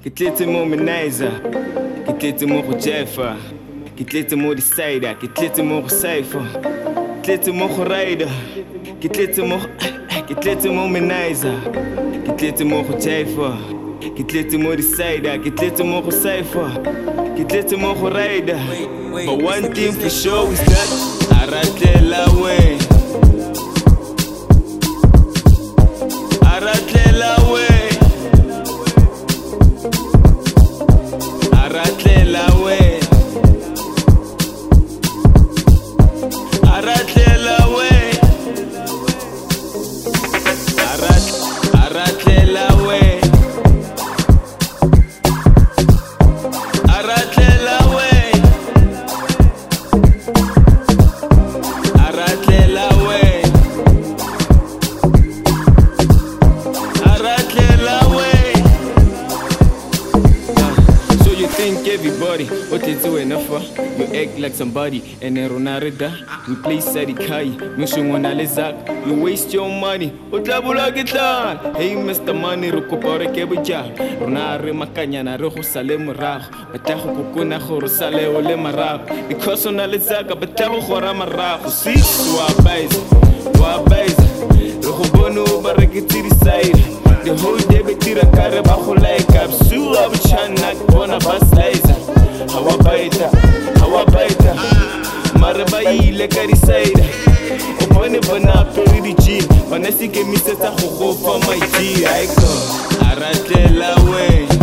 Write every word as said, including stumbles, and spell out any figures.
Ke tletse mo Menaiza, ke tletse mo go Jeffa, ke tletse mo Decider, ke tletse mo go Cypher, ke tletse mo go Rider, ke tletse mo ke tletse mo Menaiza, ke tletse mo go Jeffa, ke tletse mo Decider, ke tletse mo go Cypher, ke tletse mo go Rider. But one thing for sure is that I ratlela way, I ratlela way, I ratlela way, I ratlela way, I rat I ratlela way, I ratlela way, I ratlela way, I ratlela way. Uh, so you think everybody what they do enough for? You act like somebody and then Ronarida. You play Sadi Kai, Mushumona Lezak. You waste your money. Utlabula Gitan. Hey Mister Money, Rukupore Kebuja. Ronare Makanya na Rojo Salem Rah. Bataho Kukuna Horosale Ole Marab. Because on Alizaka, Bataho Horama Rah. See, Wabais, Wabais. Rohobono Barakitiri side. The whole day betira Karaba like Absu Abchanak Bonabas Liza. Hawabaita, Hawabaita, Marabai Lekarisaida. Opone Bona Peridi, Vanessa Kemiseta Hoho for my G. I go, I rattle away.